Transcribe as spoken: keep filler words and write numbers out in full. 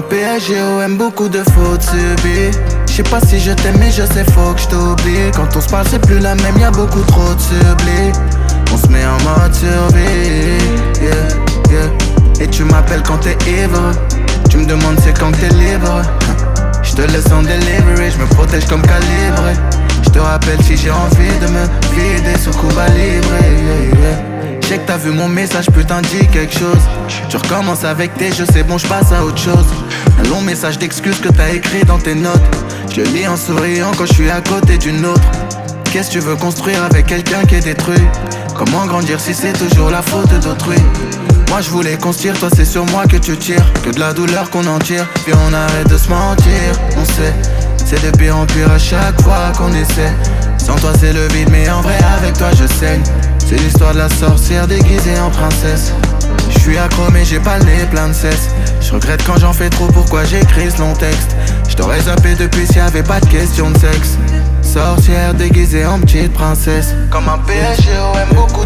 P S G O M, beaucoup de fautes subies. J'sais pas si je t'aime mais je sais faut que j't'oublie. Quand on se parle c'est plus la même, y'a beaucoup trop de sublis. On se met en mode survie, yeah, yeah. Et tu m'appelles quand t'es ivre. Tu me demandes c'est quand t'es libre. J'te laisse en delivery, j'me protège comme calibré. J'te rappelle si j'ai envie de me vider sous Cuba Libre, yeah, yeah. J'sais que t'as vu mon message, putain dis quelque chose. Tu recommences avec tes jeux, c'est bon j'passe à autre chose. Un long message d'excuses que t'as écrit dans tes notes. Je le lis en souriant quand je suis à côté d'une autre. Qu'est-ce que tu veux construire avec quelqu'un qui est détruit? Comment grandir si c'est toujours la faute d'autrui? Moi je voulais construire, toi c'est sur moi que tu tires. Que de la douleur qu'on en tire, puis on arrête de se mentir. On sait, c'est de pire en pire à chaque fois qu'on essaie. Sans toi c'est le vide, mais en vrai avec toi je saigne. C'est l'histoire de la sorcière déguisée en princesse. Je suis accro mais j'ai pas le nez plein de cesse. Je regrette quand j'en fais trop, pourquoi j'écris ce long texte. Je t'aurais zappé depuis s'il y avait pas de question de sexe. Sorcière déguisée en petite princesse. Comme un P S G O M, beaucoup